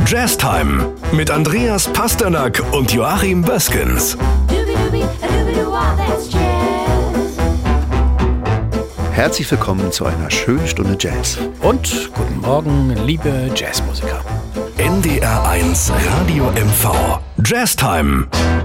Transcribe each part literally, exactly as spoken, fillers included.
Jazztime mit Andreas Pasternak und Joachim Böskens. Herzlich willkommen zu einer schönen Stunde Jazz. Und guten Morgen, liebe Jazzmusiker. N D R eins Radio M V. Jazztime.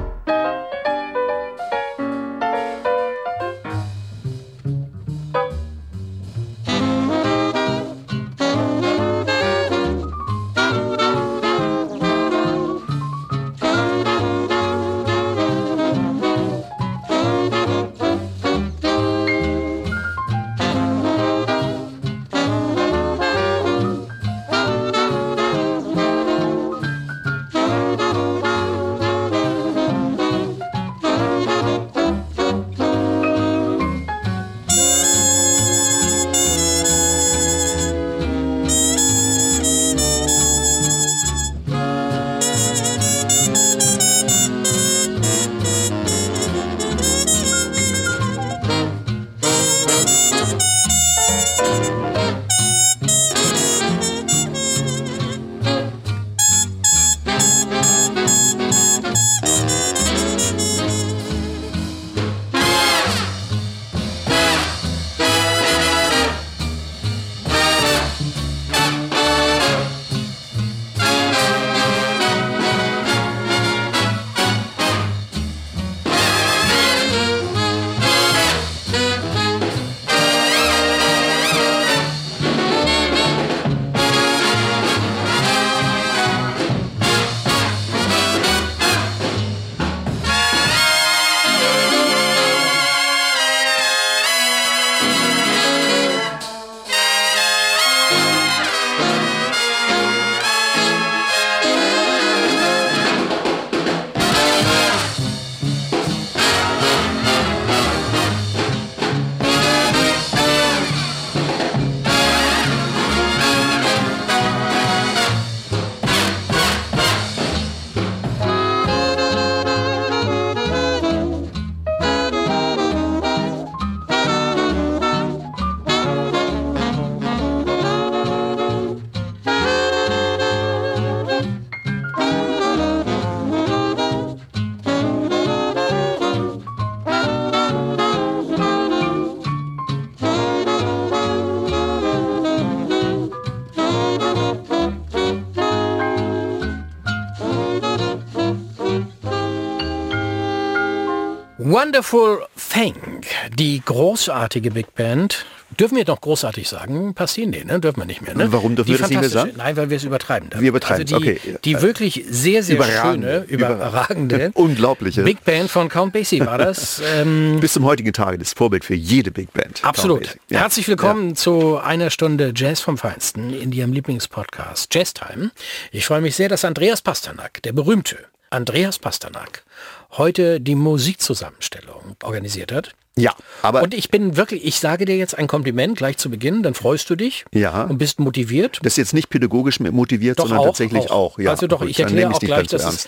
Wonderful Thing, die großartige Big Band. Dürfen wir doch großartig sagen? Passieren die, ne? Dürfen wir nicht mehr, ne? Warum dürfen die wir das nicht mehr sagen? Nein, weil wir es übertreiben. Damit. Wir übertreiben also die, okay. Die wirklich sehr, sehr überragende, schöne, überragende, unglaubliche Big Band von Count Basie war das. Ähm, Bis zum heutigen Tage das Vorbild für jede Big Band. Absolut. Ja. Herzlich willkommen ja. zu einer Stunde Jazz vom Feinsten in Ihrem Lieblingspodcast Jazztime. Ich freue mich sehr, dass Andreas Pasternak, der berühmte Andreas Pasternak, heute die Musikzusammenstellung organisiert hat. Ja, aber... Und ich bin wirklich, ich sage dir jetzt ein Kompliment gleich zu Beginn, dann freust du dich ja. und bist motiviert. Das ist jetzt nicht pädagogisch motiviert, doch sondern auch, tatsächlich auch. auch. Ja. Also doch, Gut, ich erkläre auch gleich, dass es...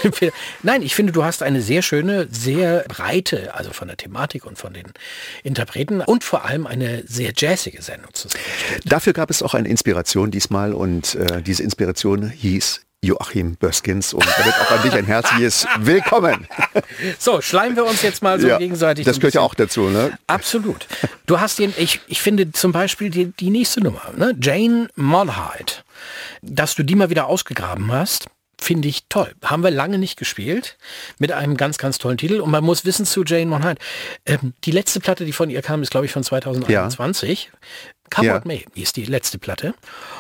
Nein, ich finde, du hast eine sehr schöne, sehr breite, also von der Thematik und von den Interpreten und vor allem eine sehr jazzige Sendung zusammengestellt. Dafür gab es auch eine Inspiration diesmal und äh, diese Inspiration hieß Joachim Böskens und damit auch an dich ein herzliches Willkommen. So, schleimen wir uns jetzt mal so ja, gegenseitig. Das gehört ja auch dazu, ne? Absolut. Du hast den, ich, ich finde zum Beispiel die, die nächste Nummer, ne? Jane Monheit, dass du die mal wieder ausgegraben hast, finde ich toll. Haben wir lange nicht gespielt, mit einem ganz, ganz tollen Titel. Und man muss wissen zu Jane Monheit, ähm, die letzte Platte, die von ihr kam, ist glaube ich von zwanzig einundzwanzig. Ja. Come What May ist die letzte Platte.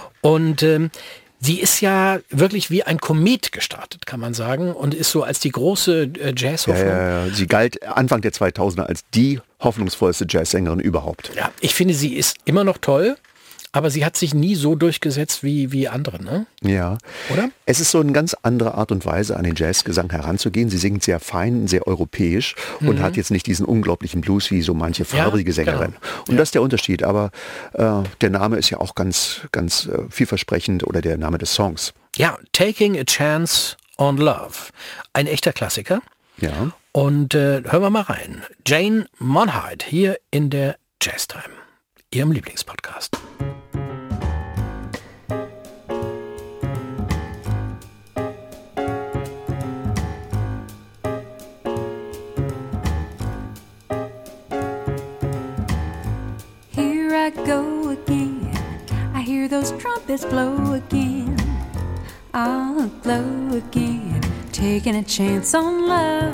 Und ähm, sie ist ja wirklich wie ein Komet gestartet, kann man sagen, und ist so als die große äh, Jazzhoffnung. Ja, ja, ja. Sie galt Anfang der zweitausender als die hoffnungsvollste Jazzsängerin überhaupt. Ja, ich finde, sie ist immer noch toll. Aber sie hat sich nie so durchgesetzt wie, wie andere, ne? Ja. Oder? Es ist so eine ganz andere Art und Weise, an den Jazzgesang heranzugehen. Sie singt sehr fein, sehr europäisch mhm. und hat jetzt nicht diesen unglaublichen Blues wie so manche farbrige ja, Sängerin. Genau. Und ja. das ist der Unterschied. Aber äh, der Name ist ja auch ganz, ganz äh, vielversprechend oder der Name des Songs. Ja, Taking a Chance on Love. Ein echter Klassiker. Ja. Und äh, hören wir mal rein. Jane Monheit hier in der Jazztime, Ihrem Lieblingspodcast. those trumpets blow again. I'll blow again, taking a chance on love.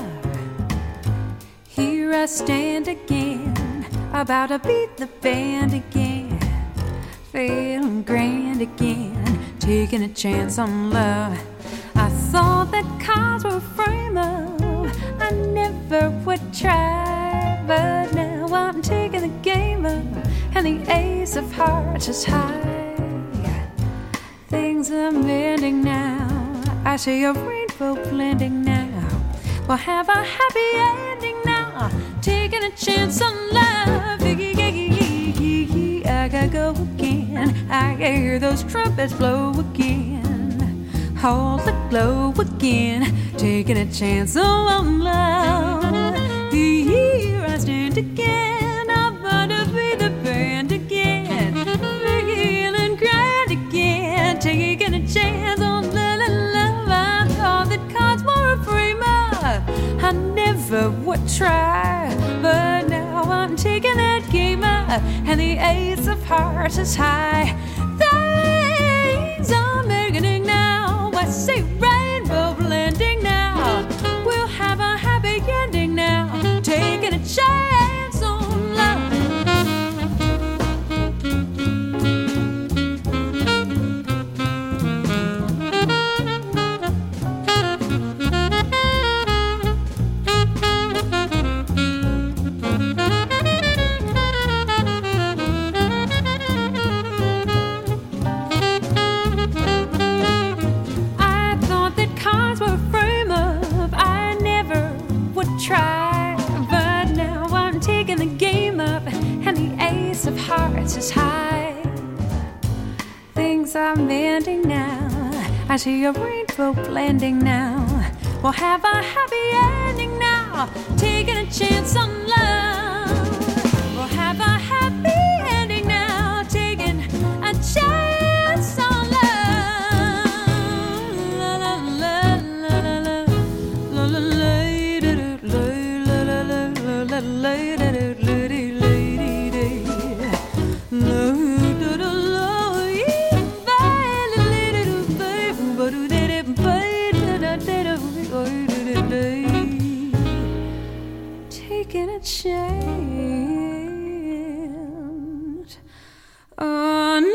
Here I stand again, about to beat the band again, feeling grand again, taking a chance on love. I thought that cards were a frame up, I never would try, but now I'm taking the game up, and the ace of hearts is high. Things are mending now, I see a rainbow blending now. We'll have a happy ending now, taking a chance on love. I gotta go again, I can hear those trumpets blow again. Hold the glow again, taking a chance on love. Here I stand again, I'm gonna be the band again, feeling grand again, taking a chance on love. I thought that cards were a frame up, I never would try, but now I'm taking that game up, and the ace of hearts is high. Things are beginning now, I see rainbow blending now. We'll have a happy ending now, taking a chance on love. Try, but now I'm taking the game up, and the ace of hearts is high. Things are mending now, I see a rainbow blending now. We'll have a happy ending now, taking a chance on love. We'll have a happy ending now, taking a chance on love. La, la, la, la, la, la, la, la, la. Taking a chance on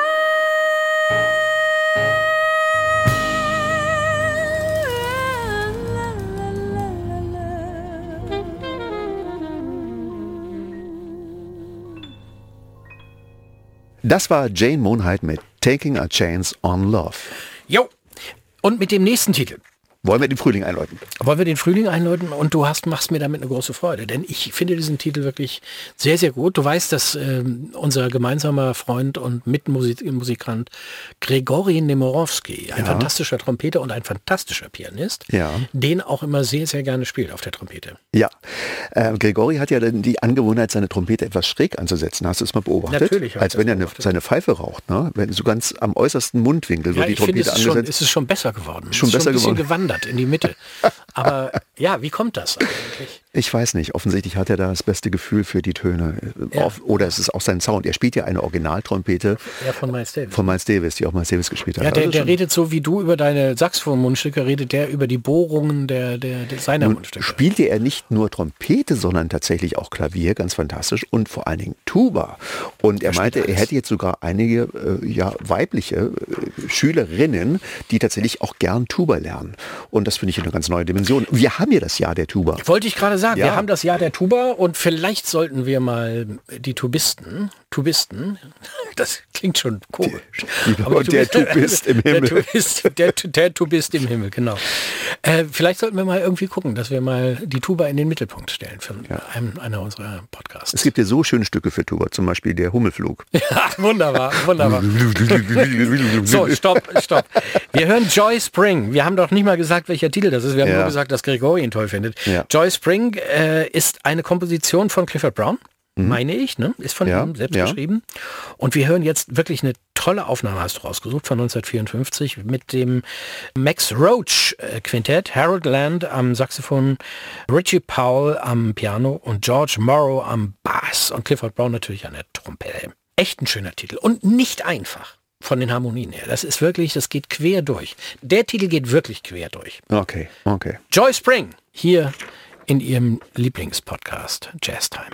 Das war Jane Monheit mit Taking a Chance on Love. Jo, und mit dem nächsten Titel. Wollen wir den Frühling einläuten? Wollen wir den Frühling einläuten, und du hast, machst mir damit eine große Freude, denn ich finde diesen Titel wirklich sehr, sehr gut. Du weißt, dass äh, unser gemeinsamer Freund und Mitmusikant Grigori Nemorowski, ein ja. fantastischer Trompeter und ein fantastischer Pianist, ja. den auch immer sehr, sehr gerne spielt auf der Trompete. Ja, äh, Grigori hat ja dann die Angewohnheit, seine Trompete etwas schräg anzusetzen. Hast du es mal beobachtet? Natürlich. Als wenn er eine, seine Pfeife raucht, ne? Wenn so ganz am äußersten Mundwinkel ja, wird die Trompete angesetzt. Schon, ist es schon besser geworden. Schon es ist besser schon ein bisschen geworden. gewandert in die Mitte. Aber ja, wie kommt das eigentlich? Ich weiß nicht. Offensichtlich hat er da das beste Gefühl für die Töne. Ja. Oder es ist auch sein Sound. Er spielt ja eine Originaltrompete. Ja, von Miles Davis. Von Miles Davis, die auch Miles Davis gespielt hat. Ja, der, also der redet so wie du über deine Saxophon-Mundstücke, redet der über die Bohrungen der, der, der seiner Nun Mundstücke. Spielte er nicht nur Trompete, sondern tatsächlich auch Klavier, ganz fantastisch, und vor allen Dingen Tuba. Und er, er meinte, er hätte jetzt sogar einige äh, ja, weibliche äh, Schülerinnen, die tatsächlich auch gern Tuba lernen. Und das finde ich eine ganz neue Dimension. Wir haben ja das Jahr der Tuba. Wollte ich gerade sagen, ja. wir haben das Jahr der Tuba, und vielleicht sollten wir mal die Tubisten, Tubisten, das klingt schon komisch. Die, aber der Tubist im Himmel. Der Tubist, der, der Tubist im Himmel, genau. Äh, vielleicht sollten wir mal irgendwie gucken, dass wir mal die Tuba in den Mittelpunkt stellen für ja. einen, einer unserer Podcasts. Es gibt ja so schöne Stücke für Tuba, zum Beispiel der Hummelflug. Ja, wunderbar, wunderbar. So, stopp, stopp. Wir hören Joy Spring. Wir haben doch nicht mal gesagt, welcher Titel das ist. Wir haben ja. nur gesagt, dass Grigori ihn toll findet. Ja. Joy Spring äh, ist eine Komposition von Clifford Brown, mhm. meine ich, ne? Ist von ja. ihm selbst ja. geschrieben. Und wir hören jetzt wirklich eine tolle Aufnahme, hast du rausgesucht, von neunzehnhundertvierundfünfzig mit dem Max Roach Quintett, Harold Land am Saxophon, Richie Powell am Piano und George Morrow am Bass und Clifford Brown natürlich an der Trompete. Echt ein schöner Titel und nicht einfach. Von den Harmonien her. Das ist wirklich, das geht quer durch. Der Titel geht wirklich quer durch. Okay, okay. Joy Spring, hier in ihrem Lieblingspodcast Jazz Time.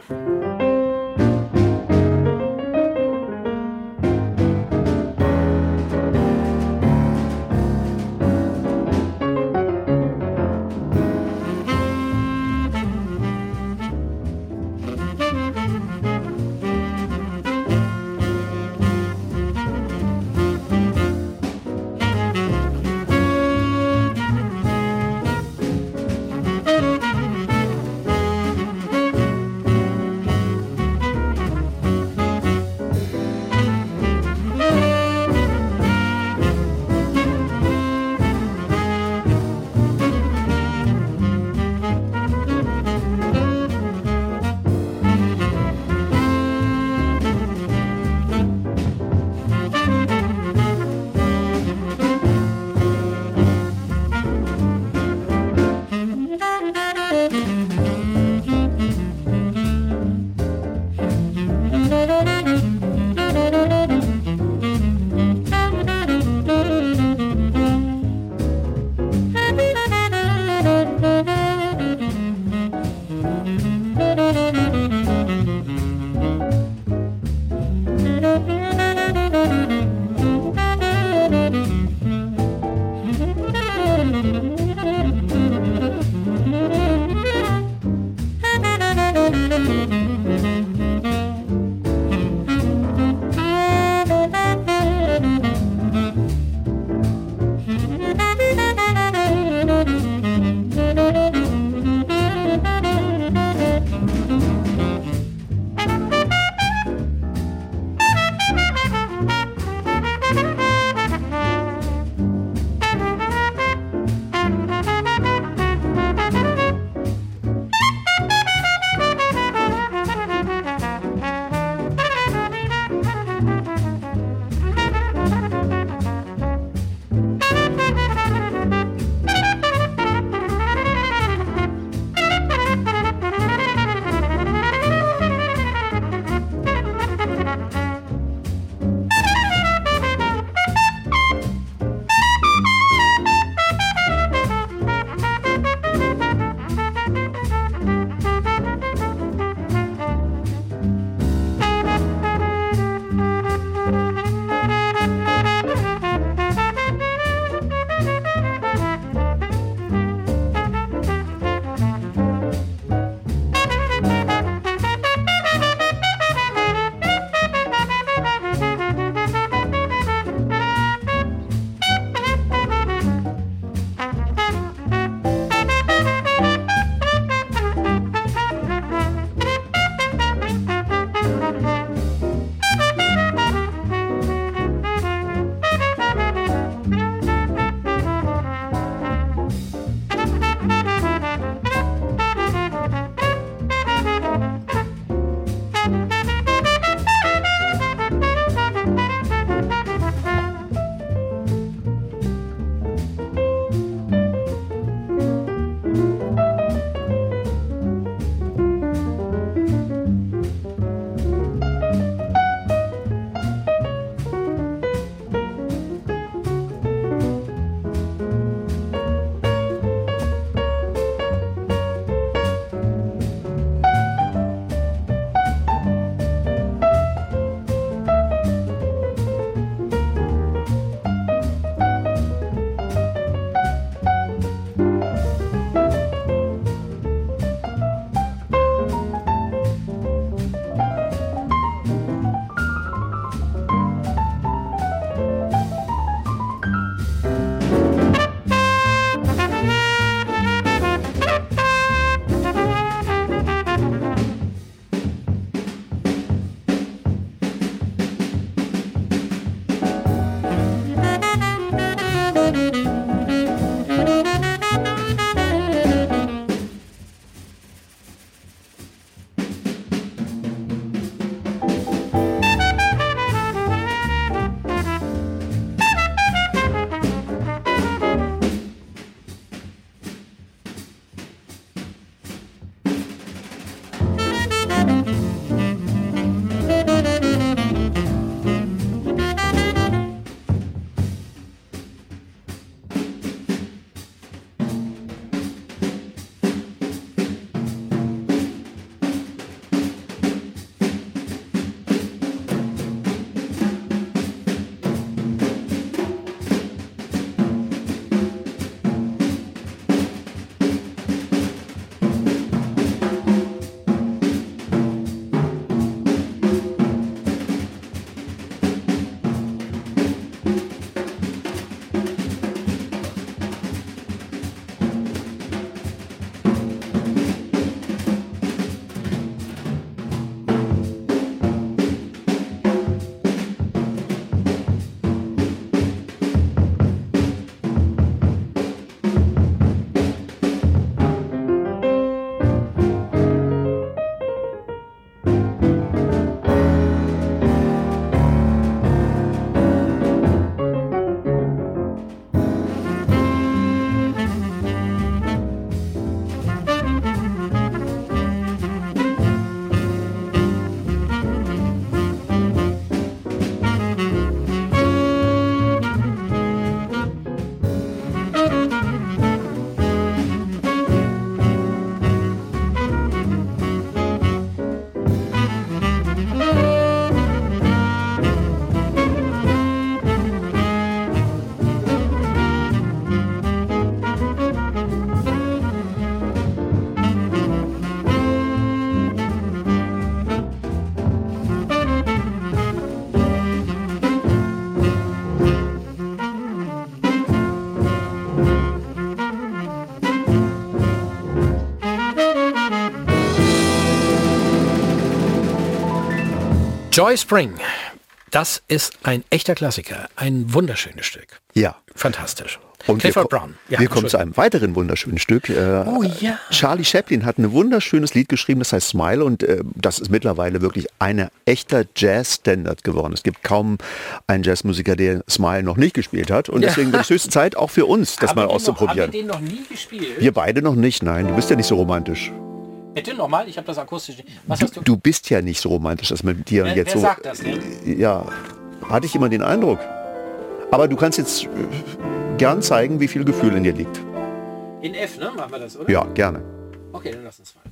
Joy Spring, das ist ein echter Klassiker. Ein wunderschönes Stück. Ja. Fantastisch. Und Clifford wir, Brown. Ja, wir kommen zu einem weiteren wunderschönen Stück. Äh, oh ja. Charlie Chaplin hat ein wunderschönes Lied geschrieben, das heißt Smile, und äh, das ist mittlerweile wirklich ein echter Jazz-Standard geworden. Es gibt kaum einen Jazzmusiker, der Smile noch nicht gespielt hat, und Ja. deswegen wird es höchste Zeit auch für uns, das Haben mal wir den auszuprobieren. Noch, haben wir den noch nie gespielt? Wir beide noch nicht, nein, du bist ja nicht so romantisch. Bitte nochmal, ich habe das akustisch nicht. Was hast du? Du bist ja nicht so romantisch, dass man mit dir Wer, jetzt wer so... sagt das denn? Ja, hatte ich immer den Eindruck. Aber du kannst jetzt äh, gern zeigen, wie viel Gefühl in dir liegt. In F, ne? Machen wir das, oder? Ja, gerne. Okay, dann lass uns mal.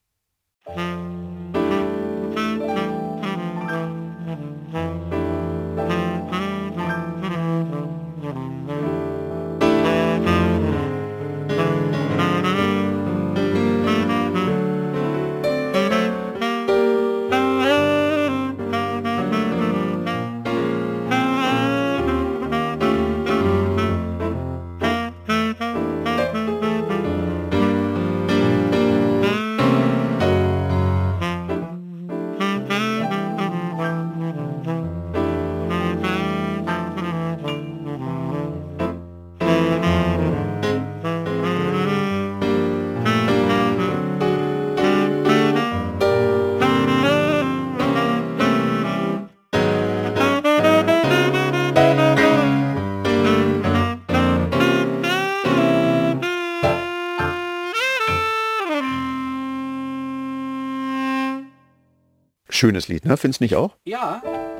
Schönes Lied, ne? Findest du nicht auch? Ja.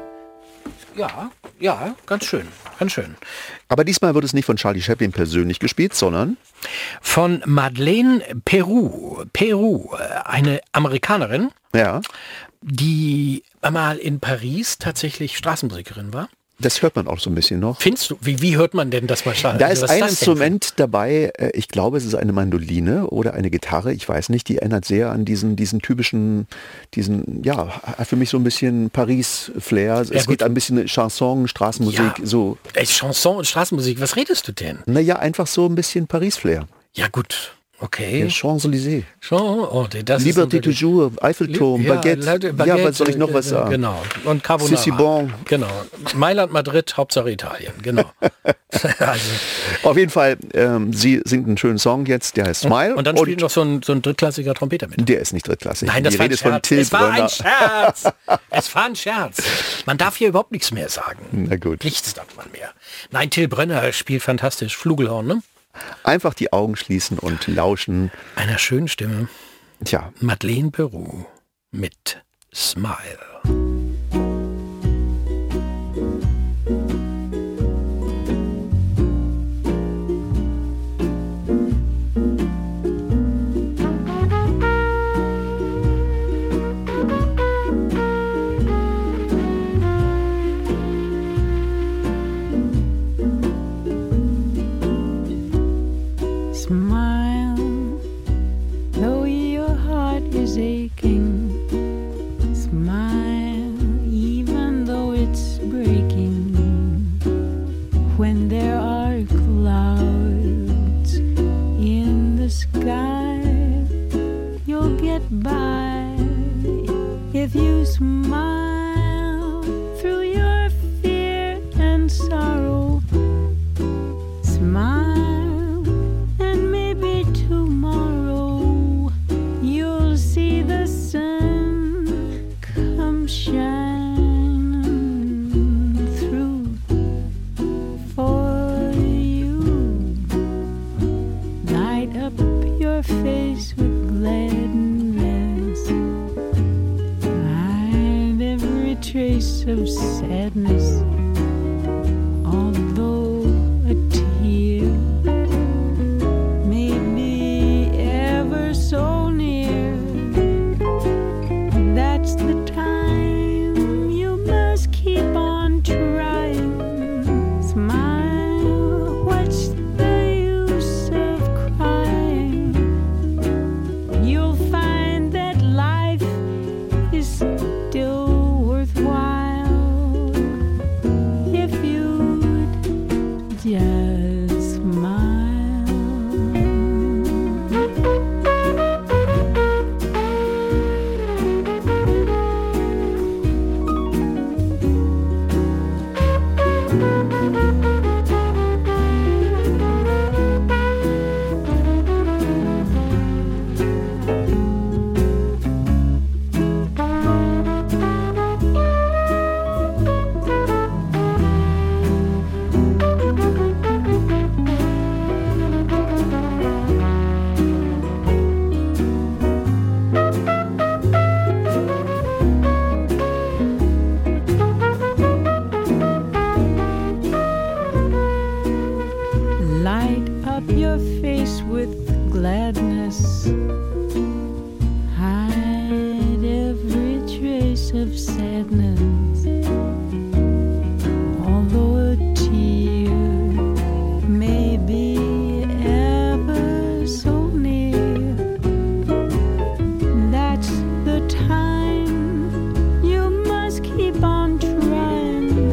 Ja, ja, ganz schön, ganz schön. Aber diesmal wird es nicht von Charlie Chaplin persönlich gespielt, sondern Von Madeleine Peru. Peru, eine Amerikanerin, ja, die mal in Paris tatsächlich Straßenmusikerin war. das hört man auch so ein bisschen noch. Findest du, wie, wie hört man denn das mal? Da ist ein Instrument dabei, äh, ich glaube, es ist eine Mandoline oder eine Gitarre, ich weiß nicht, die erinnert sehr an diesen, diesen typischen, diesen, ja, für mich so ein bisschen Paris-Flair. Es gut. geht ein bisschen Chanson, Straßenmusik, Ja. so, Ey, Chanson und Straßenmusik, was redest du denn? naja, einfach so ein bisschen Paris-Flair. Ja gut, Ja, okay. Champs-Élysées. Schon, oh, das ist Liberté natürlich- toujours, Eiffelturm, Ja, Baguette. Leute, Ja, Baguette, was soll ich noch äh, was sagen? Genau. Und Carbonara. C'est si bon. Genau. Mailand, Madrid, Hauptsache Italien. Genau. also, Auf jeden Fall, ähm, sie singt einen schönen Song jetzt, der heißt Smile. und dann spielt noch so ein, so ein drittklassiger Trompeter mit. der ist nicht drittklassig. Nein, das Die war Rede ein ist von Scherz. Till Es war ein Brönner. Scherz. Es war ein Scherz. Man darf hier überhaupt nichts mehr sagen. Na gut. Nichts darf man mehr. Nein, Till Brönner spielt fantastisch. Flugelhorn, ne? Einfach die Augen schließen und lauschen. Einer schönen Stimme. Tja, Madeleine Peru mit Smile. Smile, though your heart is aching. Smile, even though it's breaking. When there are clouds in the sky, you'll get by if you smile through your fear and sorrow. Smile. And maybe tomorrow you'll see the sun come shining through for you. Light up your face with gladness. Hide every trace of sadness. Although a tear may be ever so near, that's the time you must keep on trying. Smile, what's the use of crying? You'll find that life is still worthwhile. your face with gladness. Hide every trace of sadness. Although a tear may be ever so near, that's the time you must keep on trying.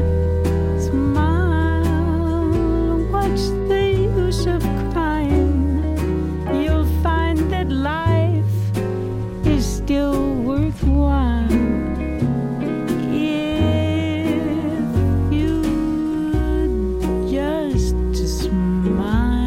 Smile, what's the use of crying? You'll find that life is still worthwhile if you just smile.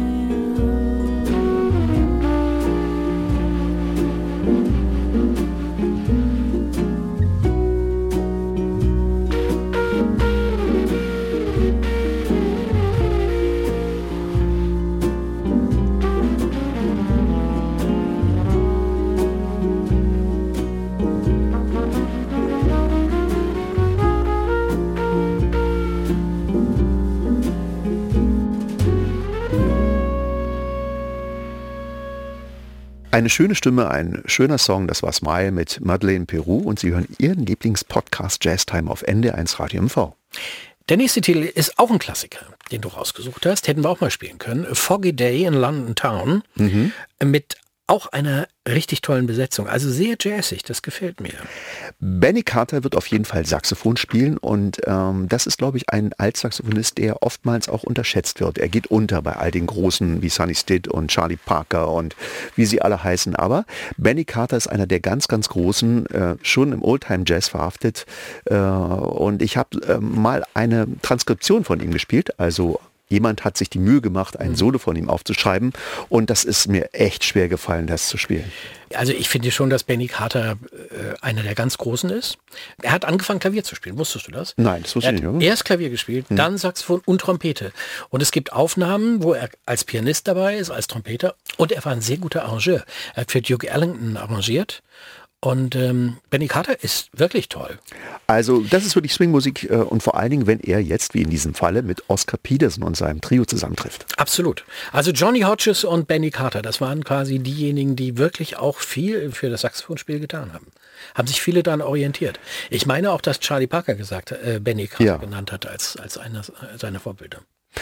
Eine schöne Stimme, ein schöner Song, das war Smile mit Madeleine Peru und Sie hören Ihren Lieblingspodcast Jazztime auf N D eins Radio M V. Der nächste Titel ist auch ein Klassiker, den du rausgesucht hast. Hätten wir auch mal spielen können. A Foggy Day in London Town Mhm. mit auch einer richtig tollen Besetzung. Also sehr jazzig, das gefällt mir. Benny Carter wird auf jeden Fall Saxophon spielen und ähm, das ist, glaube ich, ein Altsaxophonist, der oftmals auch unterschätzt wird. Er geht unter bei all den Großen wie Sonny Stitt und Charlie Parker und wie sie alle heißen. Aber Benny Carter ist einer der ganz, ganz Großen, äh, schon im Oldtime-Jazz verhaftet. Äh, und ich habe äh, mal eine Transkription von ihm gespielt, also jemand hat sich die Mühe gemacht, ein Solo von ihm aufzuschreiben und das ist mir echt schwer gefallen, das zu spielen. Also ich finde schon, dass Benny Carter äh, einer der ganz Großen ist. Er hat angefangen Klavier zu spielen, wusstest du das? Nein, das wusste Er ich hat nicht. Oder? erst Klavier gespielt, hm. dann Saxophon und Trompete. Und es gibt Aufnahmen, wo er als Pianist dabei ist, als Trompeter und er war ein sehr guter Arrangeur. Er hat für Duke Ellington arrangiert. Und ähm, Benny Carter ist wirklich toll. Also das ist wirklich Swingmusik äh, und vor allen Dingen, wenn er jetzt, wie in diesem Falle, mit Oscar Peterson und seinem Trio zusammentrifft. Absolut. Also Johnny Hodges und Benny Carter, das waren quasi diejenigen, die wirklich auch viel für das Saxophonspiel getan haben. Haben sich viele daran orientiert. Ich meine auch, dass Charlie Parker gesagt hat, äh, Benny Carter Ja. genannt hat als, als einer seiner Vorbilder.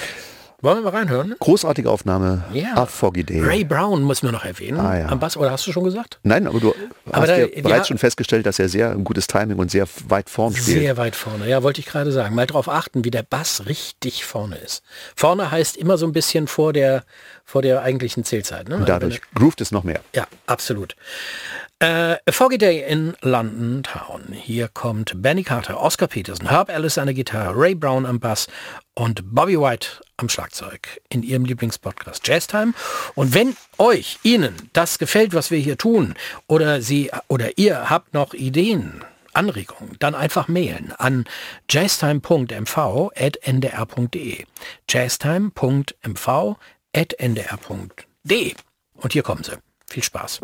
Wollen wir mal reinhören? Großartige Aufnahme, Ja. A Foggy Day. Ray Brown müssen wir noch erwähnen. Ah, ja. Am Bass, oder hast du schon gesagt? Nein, aber du Aber hast da- ja ja- bereits schon festgestellt, dass er sehr ein gutes Timing und sehr weit vorn spielt. Sehr weit vorne, ja, wollte ich gerade sagen. Mal drauf achten, wie der Bass richtig vorne ist. Vorne heißt immer so ein bisschen vor der, vor der eigentlichen Zählzeit. Ne? Und dadurch groovt es noch mehr. Ja, absolut. Äh, A Foggy Day in London Town. Hier kommt Benny Carter, Oscar Peterson, Herb Ellis an der Gitarre, Ray Brown am Bass und Bobby White am Schlagzeug in ihrem Lieblingspodcast Jazztime. Und wenn euch, Ihnen das gefällt, was wir hier tun, oder Sie oder ihr habt noch Ideen, Anregungen, dann einfach mailen an jazztime punkt m v at n d r punkt d e. jazztime punkt m v at n d r punkt d e. Und hier kommen sie. Viel Spaß.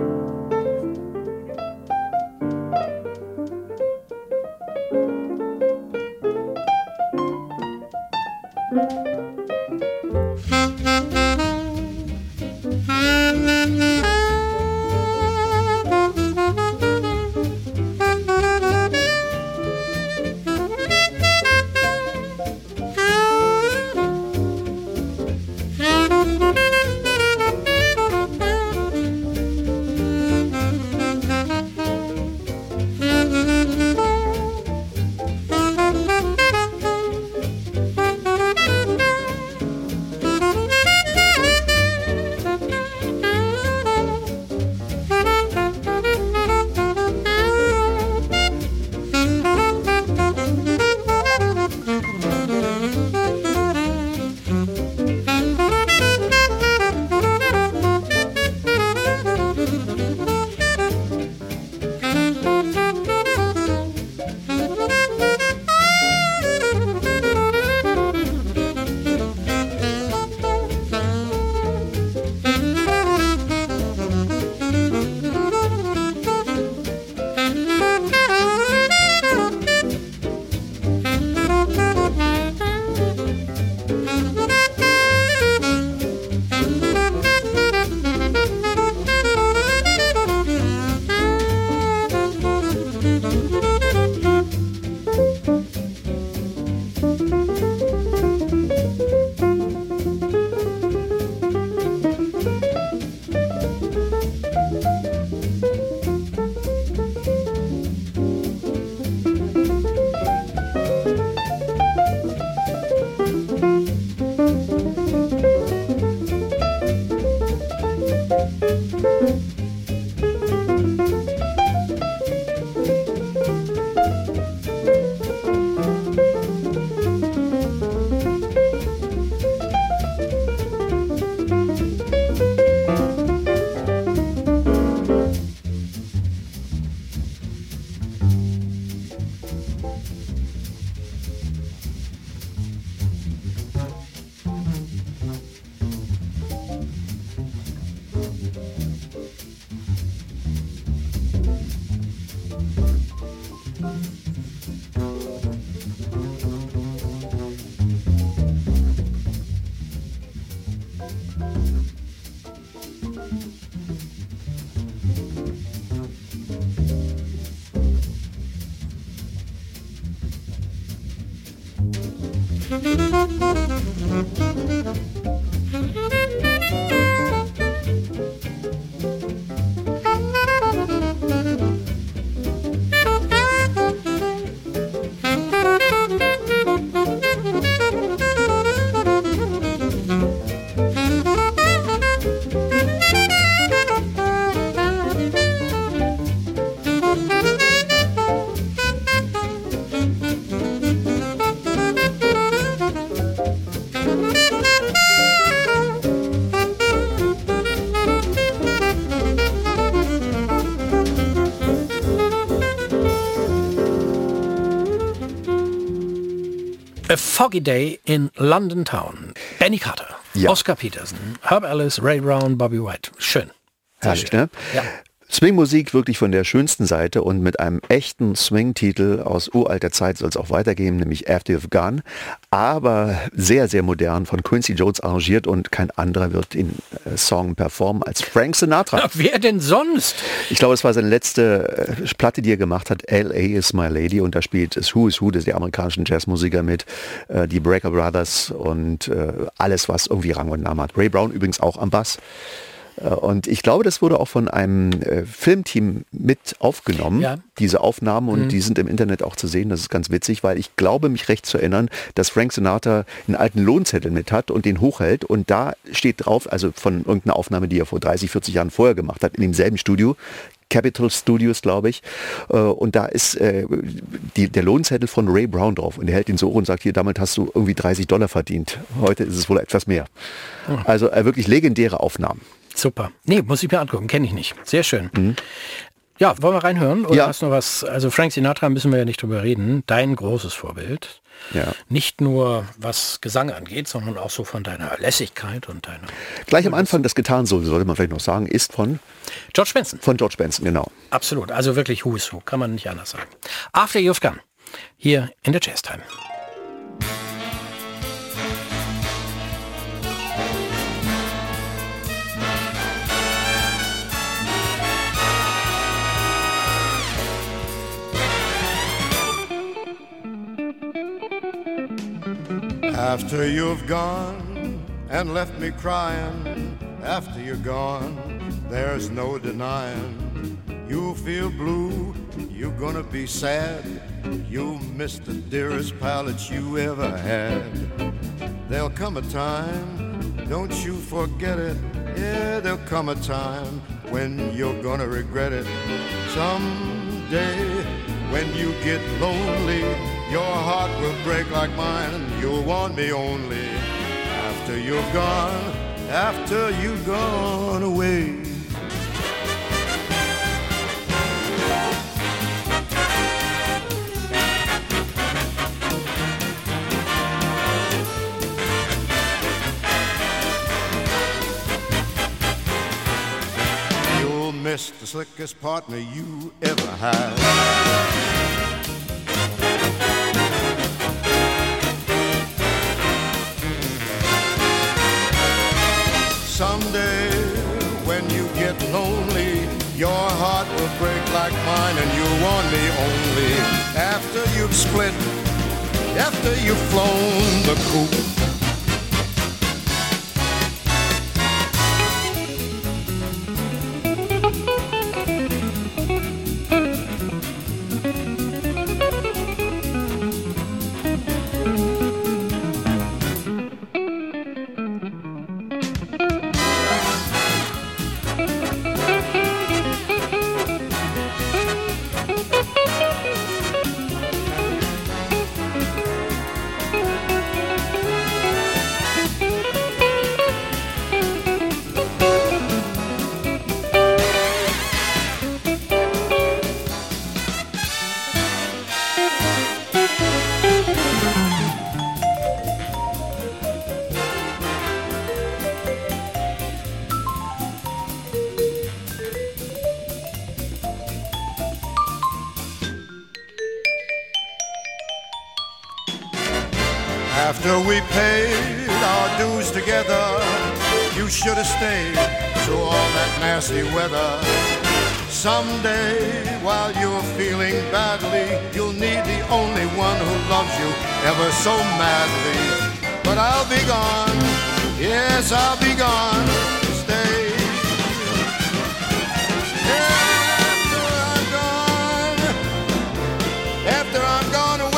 A Foggy Day in London Town. Benny Carter, Ja. Oscar Peterson, Herb Ellis, Ray Brown, Bobby White. Schön. Sehr Herrlich, schön. ne? Ja. Swing-Musik wirklich von der schönsten Seite und mit einem echten Swing-Titel aus uralter Zeit soll es auch weitergehen, nämlich After You've Gone. Aber sehr, sehr modern von Quincy Jones arrangiert und kein anderer wird den äh, Song performen als Frank Sinatra. Na, wer denn sonst? Ich glaube, es war seine letzte äh, Platte, die er gemacht hat, L A is My Lady, und da spielt es Who is Who, das der amerikanischen Jazzmusiker mit, äh, die Brecker Brothers und äh, alles, was irgendwie Rang und Namen hat. Ray Brown übrigens auch am Bass. Und ich glaube, das wurde auch von einem äh, Filmteam mit aufgenommen, Ja. diese Aufnahmen, und Mhm. die sind im Internet auch zu sehen. Das ist ganz witzig, weil ich glaube, mich recht zu erinnern, dass Frank Sinatra einen alten Lohnzettel mit hat und den hochhält, und da steht drauf, also von irgendeiner Aufnahme, die er vor dreißig, vierzig Jahren vorher gemacht hat, in demselben Studio, Capitol Studios, glaube ich, äh, und da ist äh, die, der Lohnzettel von Ray Brown drauf, und er hält ihn so und sagt, hier, damit hast du irgendwie dreißig Dollar verdient. Heute ist es wohl etwas mehr. Also äh, wirklich legendäre Aufnahmen. Super. Nee, muss ich mir angucken, kenne ich nicht. Sehr schön. Mhm. Ja, wollen wir reinhören? Oder Ja. hast du noch was? Also Frank Sinatra müssen wir ja nicht drüber reden. Dein großes Vorbild. Ja. Nicht nur was Gesang angeht, sondern auch so von deiner Lässigkeit und deiner... Gleich am Anfang das Gitarrensolo, sollte man vielleicht noch sagen, ist von, George Benson. von George Benson, genau. Absolut. Also wirklich Who is Who. Kann man nicht anders sagen. After You've Gone. Hier in der Jazz Time. After you've gone and left me crying, after you're gone, there's no denying. You'll feel blue, you're gonna be sad. You'll miss the dearest pal that you ever had. There'll come a time, don't you forget it. Yeah, there'll come a time when you're gonna regret it. Someday, when you get lonely, your heart will break like mine. You'll want me only after you've gone, after you've gone away. You'll miss the slickest partner you ever had. Someday, when you get lonely, your heart will break like mine, and you'll want me only after you've split, after you've flown the coop. After we paid our dues together, you should have stayed through all that nasty weather. Someday, while you're feeling badly, you'll need the only one who loves you ever so madly. But I'll be gone, yes, I'll be gone. Stay. After I'm gone, after I'm gone away.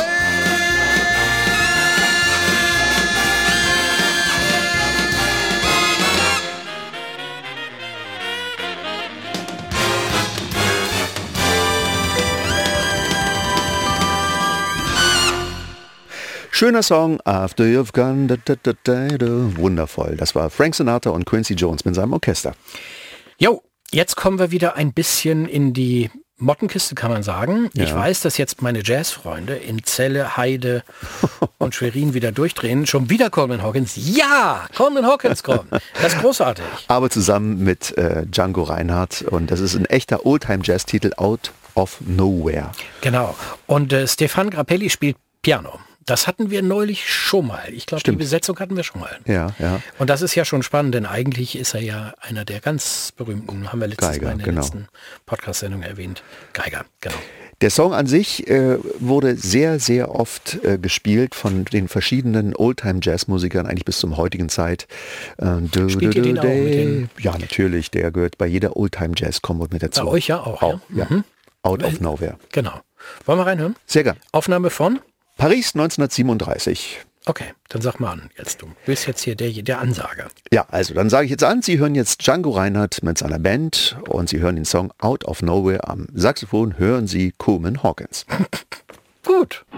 Schöner Song, After You've Gone, da, da, da, da, da. Wundervoll. Das war Frank Sinatra und Quincy Jones mit seinem Orchester. Jo, jetzt kommen wir wieder ein bisschen in die Mottenkiste kann man sagen. Ja. Ich weiß, dass jetzt meine Jazzfreunde in Celle, Heide und Schwerin wieder durchdrehen. Schon wieder Coleman Hawkins. Ja, Coleman Hawkins kommt. Das ist großartig. Aber zusammen mit äh, Django Reinhardt. Und das ist ein echter Oldtime-Jazz-Titel, Out of Nowhere. Genau. Und äh, Stefan Grappelli spielt Piano. Das hatten wir neulich schon mal. Ich glaube, die Besetzung hatten wir schon mal. Ja, ja. Und das ist ja schon spannend, denn eigentlich ist er ja einer der ganz berühmten, haben wir letztes Geiger, Mal in der genau. letzten Podcast-Sendung erwähnt. Geiger, genau. Der Song an sich äh, wurde sehr, sehr oft äh, gespielt von den verschiedenen Oldtime-Jazz-Musikern, eigentlich bis zum heutigen Zeit. Äh, du, Spielt du, ihr den du, auch mit den- Ja, natürlich. Der gehört bei jeder Oldtime-Jazz-Kombo mit dazu. Bei euch ja auch, Auch, ja? ja. Mhm. Out of Nowhere. Genau. Wollen wir reinhören? Sehr gern. Aufnahme von? Paris neunzehnhundertsiebenunddreißig. Okay, dann sag mal an jetzt. Du bist jetzt hier der, der Ansager. Ja, also dann sage ich jetzt an, Sie hören jetzt Django Reinhardt mit seiner Band und Sie hören den Song Out of Nowhere. Am Saxophon hören Sie Coleman Hawkins. Gut.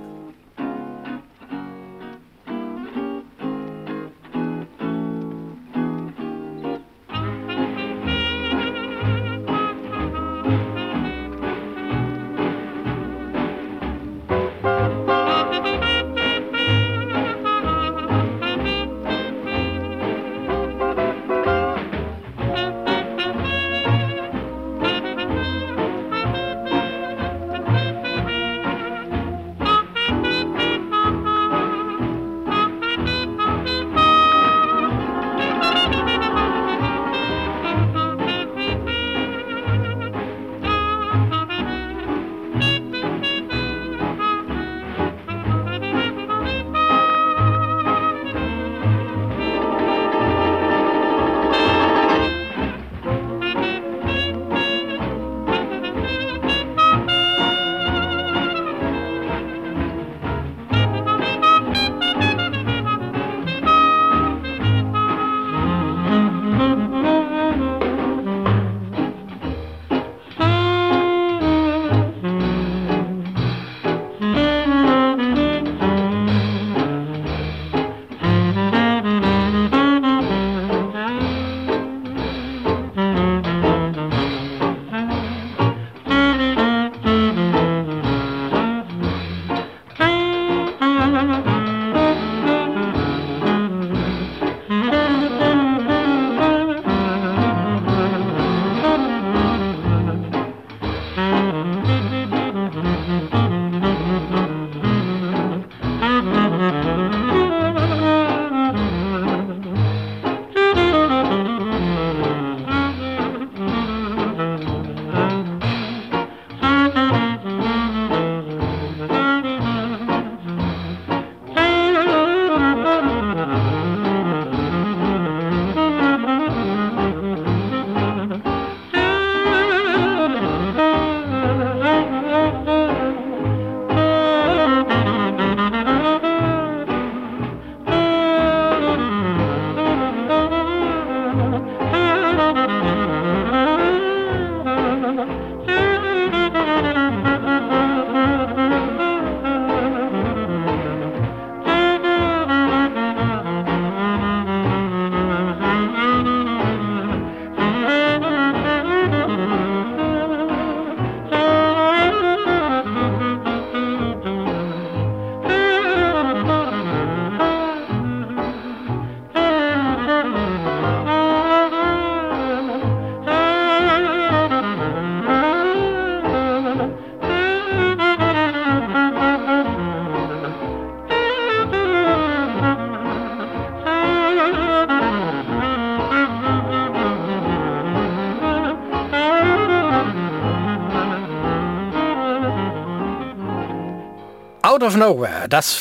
Out of Nowhere, das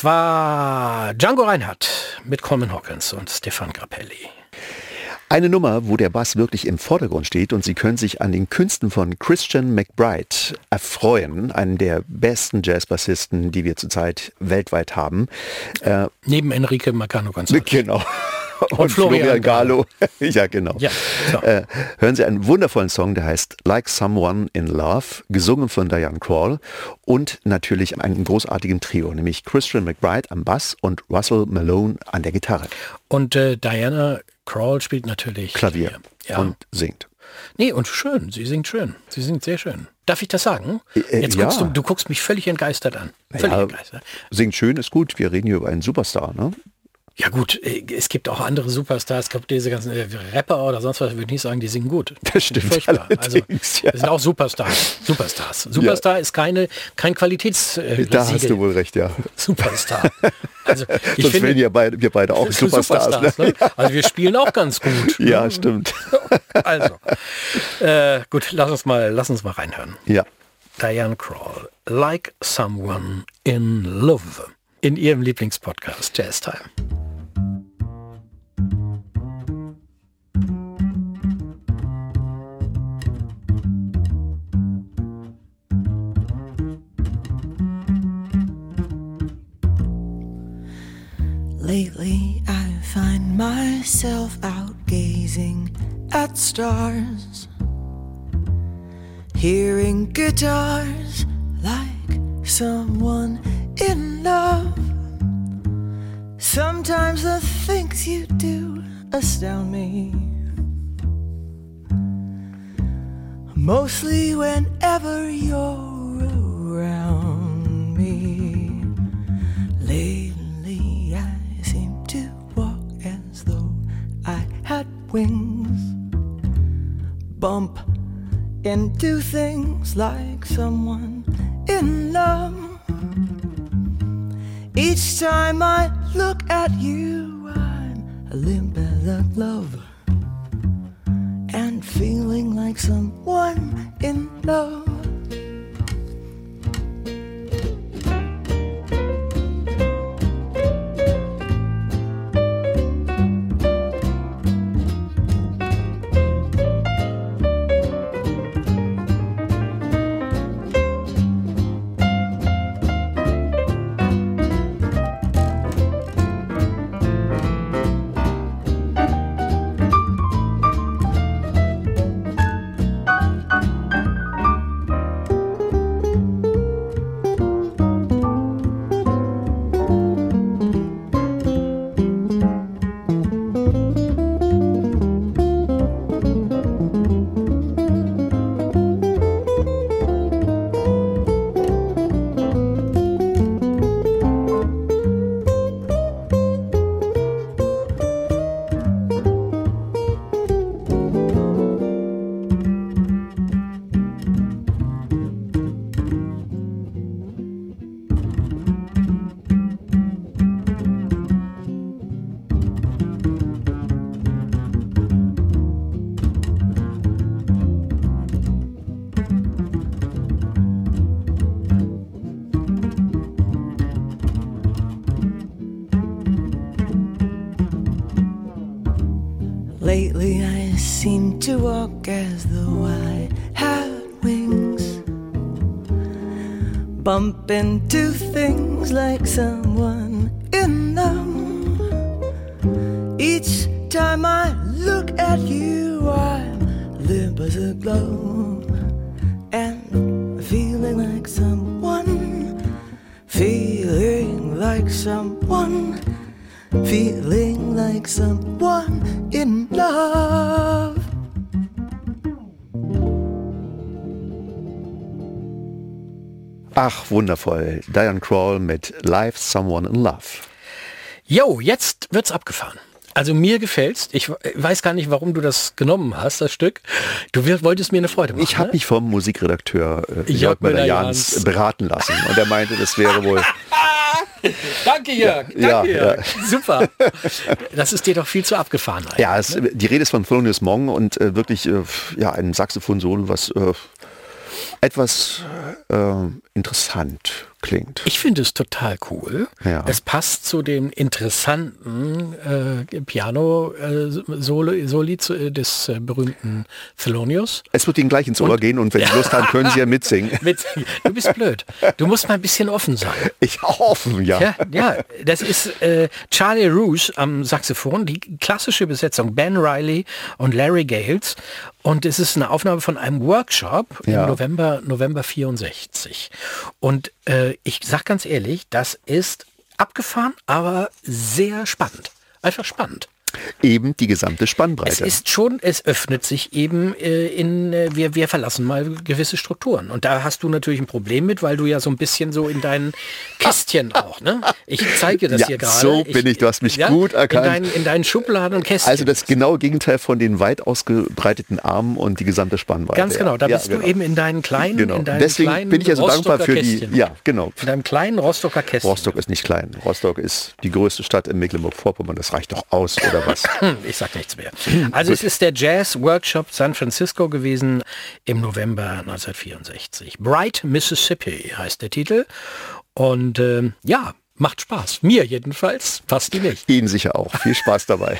war Django Reinhardt mit Coleman Hawkins und Stefan Grappelli. Eine Nummer, wo der Bass wirklich im Vordergrund steht und Sie können sich an den Künsten von Christian McBride erfreuen, einen der besten Jazzbassisten, die wir zurzeit weltweit haben. Äh, Neben Enrique Marcano González. Genau. Und, Und Florian, Florian Gallo. Ja, genau. Ja, so. äh, hören Sie einen wundervollen Song, der heißt Like Someone in Love, gesungen von Diane Krall und natürlich einem großartigen Trio, nämlich Christian McBride am Bass und Russell Malone an der Gitarre. Und äh, Diana Krall spielt natürlich Klavier Ja. und singt. Nee, und schön. Sie singt schön. Sie singt sehr schön. Darf ich das sagen? Äh, Jetzt ja. guckst du, du guckst mich völlig entgeistert an. Völlig Ja, entgeistert. singt schön ist gut. Wir reden hier über einen Superstar, ne? Ja gut, es gibt auch andere Superstars, es gibt diese ganzen Rapper oder sonst was, würde ich nicht sagen, die singen gut. Das stimmt. Furchtbar. Also, allerdings, ja. das sind auch Superstars. Superstars. Superstar ist keine, kein Qualitäts... Äh, Da hast Siegel. du wohl recht, ja. Superstar. Also ich Sonst finde, wären ja beide, wir beide auch Superstars. Superstars, ne? ne? Also wir spielen auch ganz gut. Ja, stimmt. Also, äh, gut, lass uns mal, lass uns mal reinhören. Ja. Diane Krall, Like Someone in Love, in ihrem Lieblingspodcast Jazz Time. Lately I find myself out gazing at stars, hearing guitars like someone in love. Sometimes the things you do astound me, mostly whenever you're around me. Lately I seem to walk as though I had wings, bump into things like someone in love. Each time I look at you, I'm limp as a glove and feeling like someone in love. Lately I seem to walk as though I had wings, bump into things like someone in them. Each time I look at you, I'm limp as a glove and feeling like someone, feeling like someone, feeling like someone in love. Ach, wundervoll. Diane Krall mit Live Someone in Love. Jo, jetzt wird's abgefahren. Also mir gefällt's. Ich weiß gar nicht, warum du das genommen hast, das Stück. Du wolltest mir eine Freude machen. Ich habe ne? mich vom Musikredakteur äh, Jörg Jörg Müller-Jans Müller-Jans beraten lassen. Und er meinte, das wäre wohl... Danke, Jörg. Danke, Ja, Jörg. ja. Super. Das ist dir doch viel zu abgefahren. eigentlich, Ja, es, ne? die Rede ist von Thelonious Monk und äh, wirklich äh, ja, ein Saxophon-Solo, was äh, etwas äh, interessant klingt. Ich finde es total cool. Ja. Es passt zu dem interessanten äh, Piano-Soli äh, des äh, berühmten Thelonious. Es wird Ihnen gleich ins Ohr Und- gehen und wenn Sie Lust haben, können Sie ja mitsingen. Mit, du bist blöd. Du musst mal ein bisschen offen sein. Ich hoffe, ja. Ja, ja, das ist äh, Charlie Rouge am Saxophon, die klassische Besetzung, Ben Riley und Larry Gales. Und es ist eine Aufnahme von einem Workshop Ja. im November, November vierundsechzig. Und äh, ich sag ganz ehrlich, das ist abgefahren, aber sehr spannend. Einfach spannend. Eben die gesamte Spannbreite. Es ist schon, es öffnet sich eben äh, in, äh, wir, wir verlassen mal gewisse Strukturen. Und da hast du natürlich ein Problem mit, weil du ja so ein bisschen so in deinen Kästchen auch, ne? Ich zeige das ja, hier gerade. So bin ich, du hast mich ja, gut erkannt. In deinen, in deinen Schubladen und Kästchen. Also das genaue Gegenteil von den weit ausgebreiteten Armen und die gesamte Spannbreite. Ganz genau, da ja, bist genau. du eben in deinen kleinen, genau. in deinen Deswegen kleinen bin ich ja so dankbar für die, Kästchen. ja, genau. In deinem kleinen Rostocker Kästchen. Rostock ist nicht klein. Rostock ist die größte Stadt in Mecklenburg-Vorpommern. Das reicht doch aus, oder was? Ich sag nichts mehr. Also es ist der Jazz Workshop San Francisco gewesen im November neunzehnhundertvierundsechzig. Bright Mississippi heißt der Titel. Und ähm, ja, macht Spaß. Mir jedenfalls, fast die nicht. Ihnen sicher auch. Viel Spaß dabei.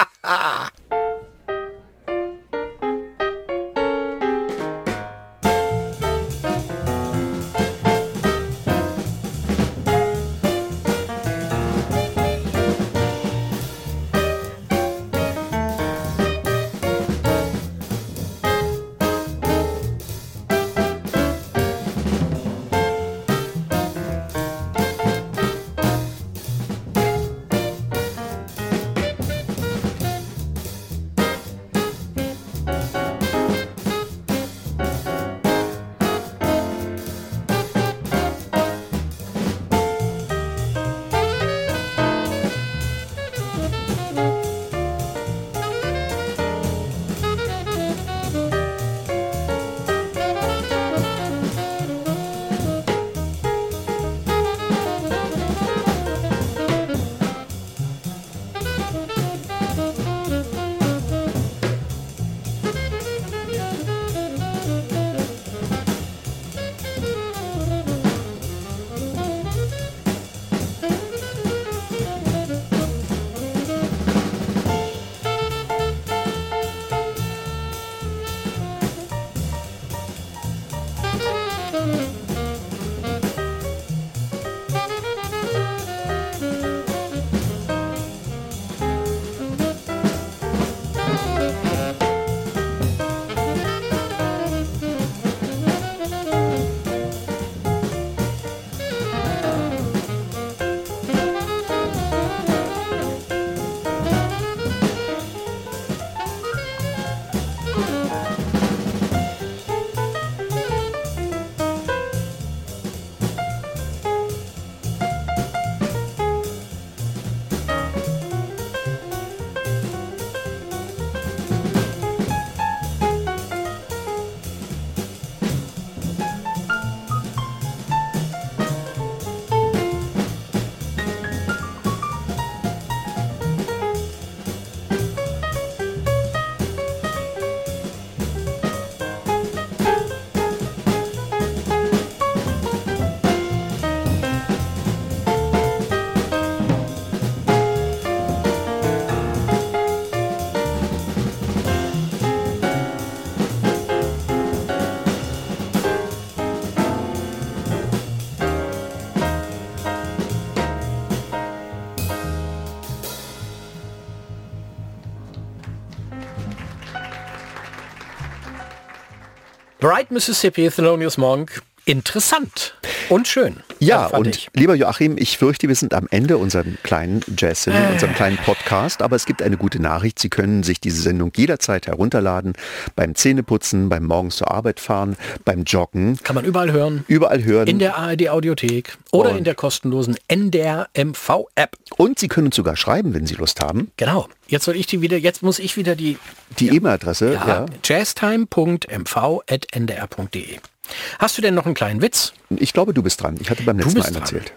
Bright Mississippi, Thelonious Monk. Interessant und schön. Ja, fand und ich. lieber Joachim, ich fürchte, wir sind am Ende unserer kleinen Jazz-Sendung, äh. unserem kleinen Podcast, aber es gibt eine gute Nachricht. Sie können sich diese Sendung jederzeit herunterladen, beim Zähneputzen, beim morgens zur Arbeit fahren, beim Joggen. Kann man überall hören. Überall hören. In der A R D-Audiothek oder und in der kostenlosen N D R M V-App. Und Sie können uns sogar schreiben, wenn Sie Lust haben. Genau. Jetzt soll ich die wieder, jetzt muss ich wieder die... Die ja. E-Mail-Adresse, ja. ja. jazztime punkt m v at n d r punkt d e. Hast du denn noch einen kleinen Witz? Ich glaube, du bist dran. Ich hatte beim letzten Mal einen erzählt.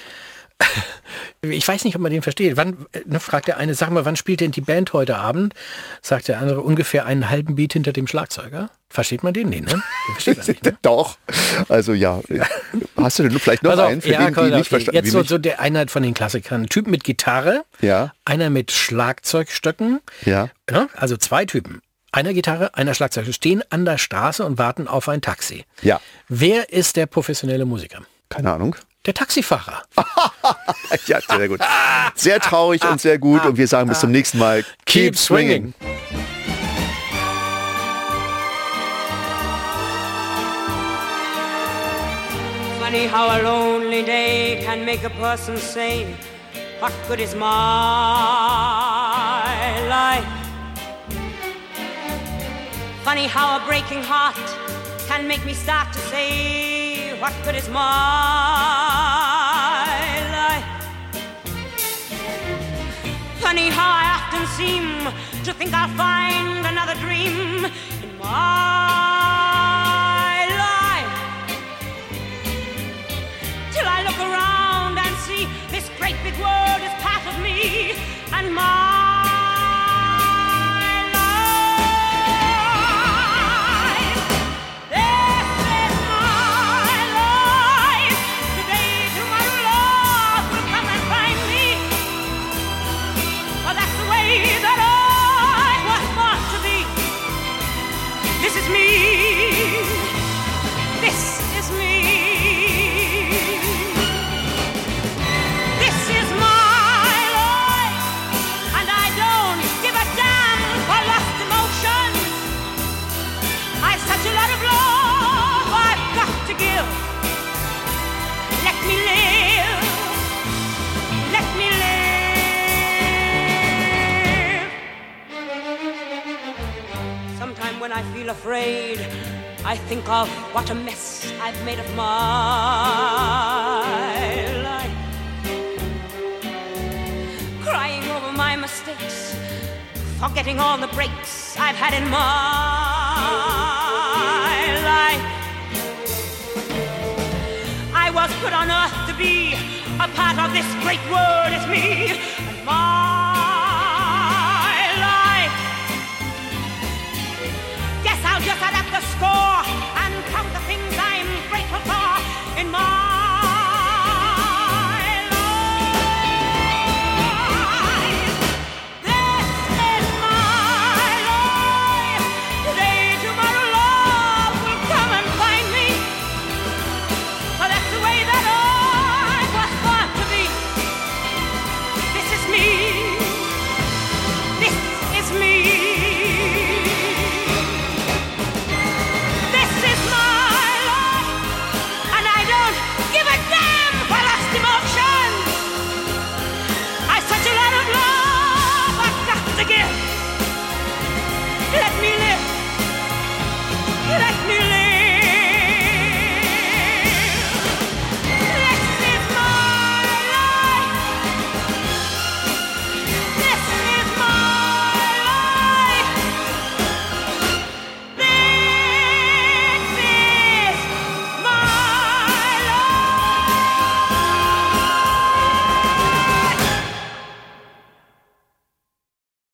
Ich weiß nicht, ob man den versteht. Wann, ne, fragt der eine, sag mal, wann spielt denn die Band heute Abend? Sagt der andere, ungefähr einen halben Beat hinter dem Schlagzeuger. Versteht man den? Nee, ne? Versteht das nicht, ne? Doch. Also ja. Hast du denn vielleicht noch Pass auf, einen, für ja, den komm, die okay. nicht verstanden Jetzt so, so der einer von den Klassikern. Ein Typ mit Gitarre, ja. einer mit Schlagzeugstöcken. Ja. Ne? Also zwei Typen. Einer Gitarre, einer Schlagzeug stehen an der Straße und warten auf ein Taxi. Ja. Wer ist der professionelle Musiker? Keine Ahnung. Der Taxifahrer. Ja, sehr gut. Sehr traurig und sehr gut. Und wir sagen bis zum nächsten Mal. Keep swinging. Funny how a lonely day can make a person say, what good is my Funny how a breaking heart can make me start to say, what good is my life? Funny how I often seem to think I'll find another dream in my life, till I look around and see this great big world is part of me and my afraid. I think of what a mess I've made of my life, crying over my mistakes, forgetting all the breaks I've had in my life. I was put on earth to be a part of this great world as me, and my